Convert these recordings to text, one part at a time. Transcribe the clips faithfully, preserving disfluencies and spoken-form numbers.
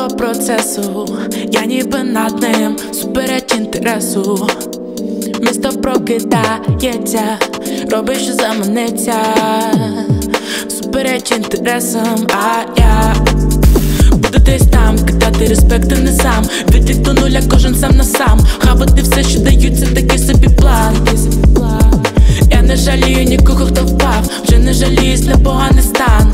по процесу, я ніби над ним, супереч інтересу. Місто прокидається, робиш, що заманеться, супереч інтересам, а я буду десь там, кидати респект, ти не сам. Від їх до нуля кожен сам на сам. Хавати все, що дають, це такий собі план. Я не жалію нікого, хто впав, вже не жаліюсь на поганий стан.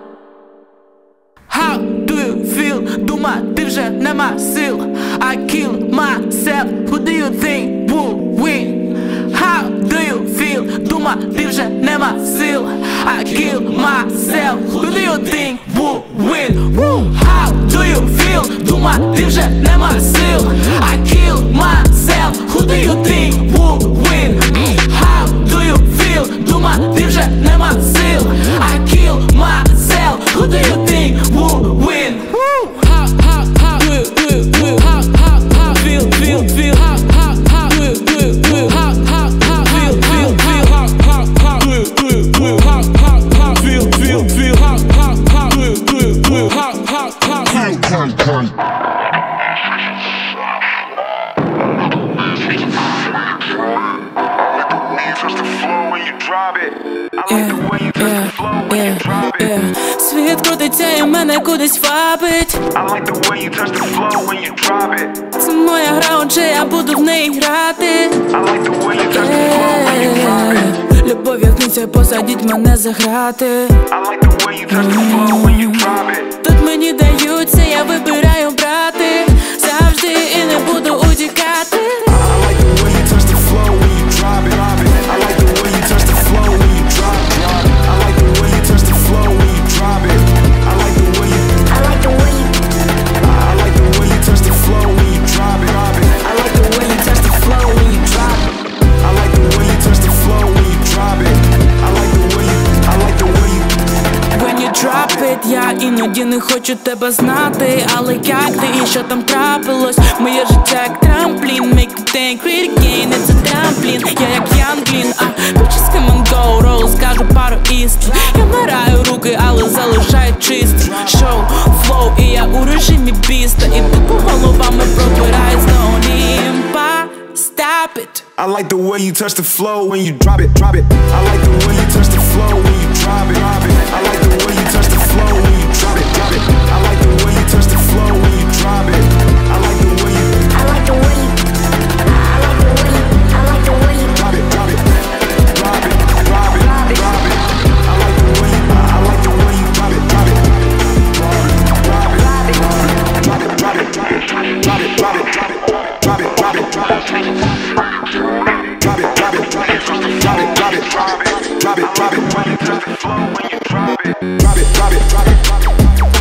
How do you feel? Думати вже нема сил. I kill myself. Who do you think will win? How do you feel? Думати вже нема сил. I kill myself. Who do you think will win? How do you feel? Думати вже нема сил. I kill myself. Who do you think will win? How do you feel? Думати вже нема сил. I kill myself. Who do you think will win? How, how, how do you, do you, do you, how, how, how feel, feel, feel, how, how, how do you, do you, do you, how, how, how feel, feel, feel, how, how, how do you, do you, do you, how, how, how feel, feel, feel, how, how, how do you, do you, do you, how, how, how feel. Yeah, yeah, yeah, yeah. Світ крутиться і мене кудись вабить. Це моя гра, отже я буду в неї грати. Yeah. Любов як ниця, посадіть мене за грати. Тут мені даються, я вибираю брати. Завжди і не буду утікати. Я іноді не хочу тебе знати, але як ти і що там трапилось? Моє життя як трамплін, make you think, read again, it's a трамплін. Я як Янглін, а bitches come and go, roll, скажу пару істин. Я вмираю руки, але залишаю чисті. Шоу, флоу, і я у режимі біста. І тупо головами пробираюсь до Олімпа. Stop it. I like the way you touch the flow when you drop it, drop it. I like the way you touch the flow when you drop it, drop it. I like the way you touch the flow when you drop it, drop it. I like the way you touch the flow when you drop it. I like the way you I like the way you I like the way you I like the way you drop it, drop it. Drop it, drop it, drop it, drop it. I like the way you I like the way you drop it, drop it. Drop it, drop it, drop it. Drop it, drop it, drop it. Drop it, drop it, drop it. Drop it, drop it, drop it. Drop it, drop it, drop it. Drop it, drop it, drop it. Drop it, drop it, drop it. Drop it, drop it, drop it. Drop it, drop it, drop it.